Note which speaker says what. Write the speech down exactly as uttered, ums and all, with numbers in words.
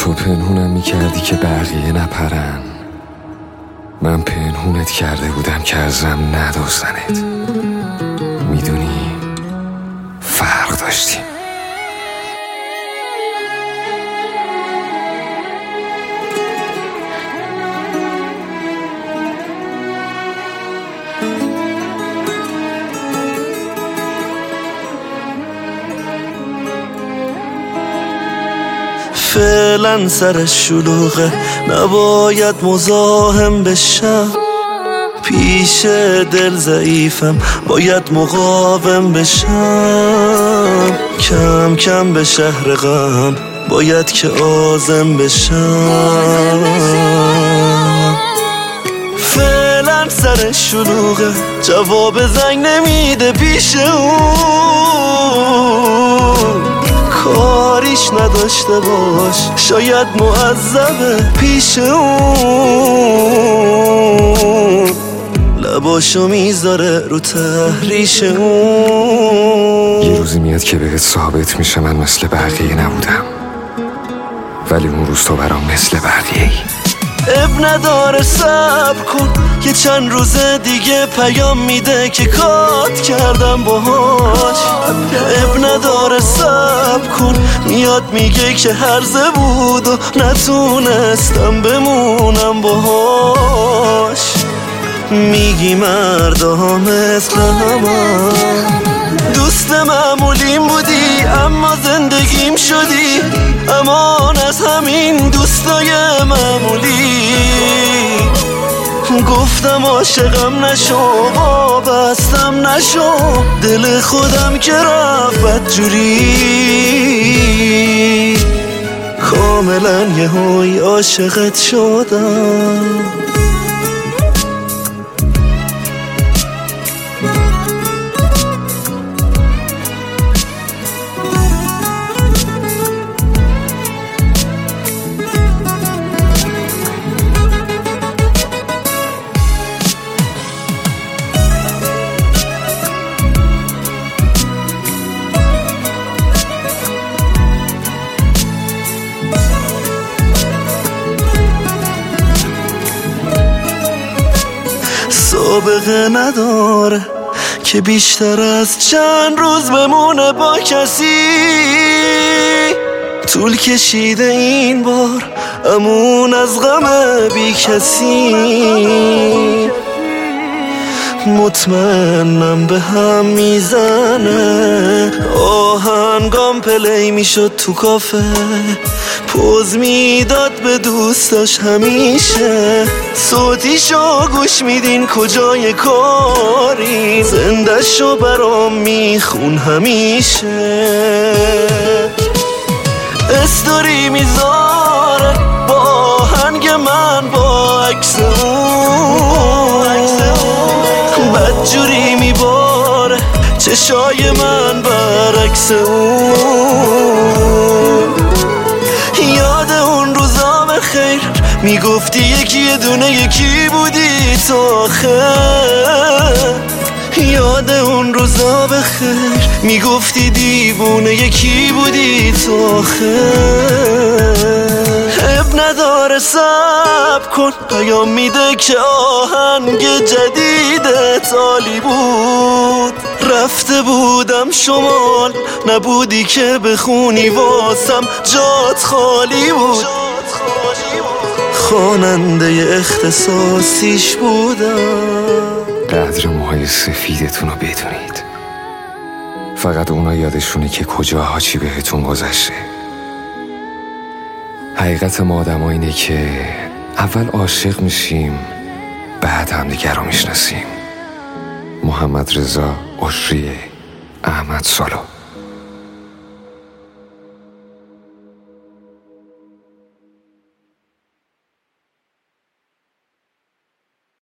Speaker 1: تو پنهونم میکردی که بقیه نپرن، من پنهونت کرده بودم که ازم ندوزنت. میدونی فرق داشتیم.
Speaker 2: فعلا سرش شلوغه، نباید مزاحم بشم. پیش دل ضعیفم، باید مقاوم بشم. کم کم به شهر غم باید که عازم بشم. فعلا سرش شلوغه، جواب زنگ نمیده پیش اون. کاریش نداشته باش، شاید معذبه پیش اون. لباشو میذاره رو تحریش اون.
Speaker 1: یه روزی میاد که بهت ثابت میشه من مثل بقیه نبودم، ولی اون روز تو برام مثل بقیه ای.
Speaker 2: اب نداره صبر کن، یه چند روز دیگه پیام میده که کات کردم باهاش. اب نداره صبر کن، میاد میگه که هرزه بود و نتونستم بمونم باهاش. میگی مردا مثل همه، دوست معمولیم بودی اما زندگیم شدی. امان از همین دوستای معمولی. گفتم عاشقم نشو، وابستم نشو، دل خودم که رفت بدجوری. کاملا یه هوی عاشقت شدم. سابقه نداره که بیشتر از چند روز بمونه با کسی. طول کشیده این بار امون از غم بی کسی. مطمئنم به هم میزنه، آهنگام پلی میشد تو کافه. پوز میداد به دوستاش همیشه، صوتیشو گوش میدین کجای کاری. زنده شو برام میخون همیشه. استوری میذاره با آهنگ من با عکس اون. بدجوری میباره چشای من برعکس اون. یاد اون روزا بخیر، میگفتی یکی یه دونه یکی بودی تا آخر. یاد اون روزا بخیر، میگفتی دیوونه یکی بودی تا آخر. اب نداره صبر کن، پیام میده که آهنگ جدیدت عالی بود. رفته بودم شمال، نبودی که بخونی واسم جات خالی بود. خواننده اختصاصیش بودم.
Speaker 1: قدر موهای سفیدتون رو بدونید، فقط اونا یادشونه که کجاها چی بهتون گذشته. حقیقت ما آدم ها اینه که اول عاشق میشیم، بعد همدیگر رو میشناسیم. محمد رضا عشریه، احمد سالو.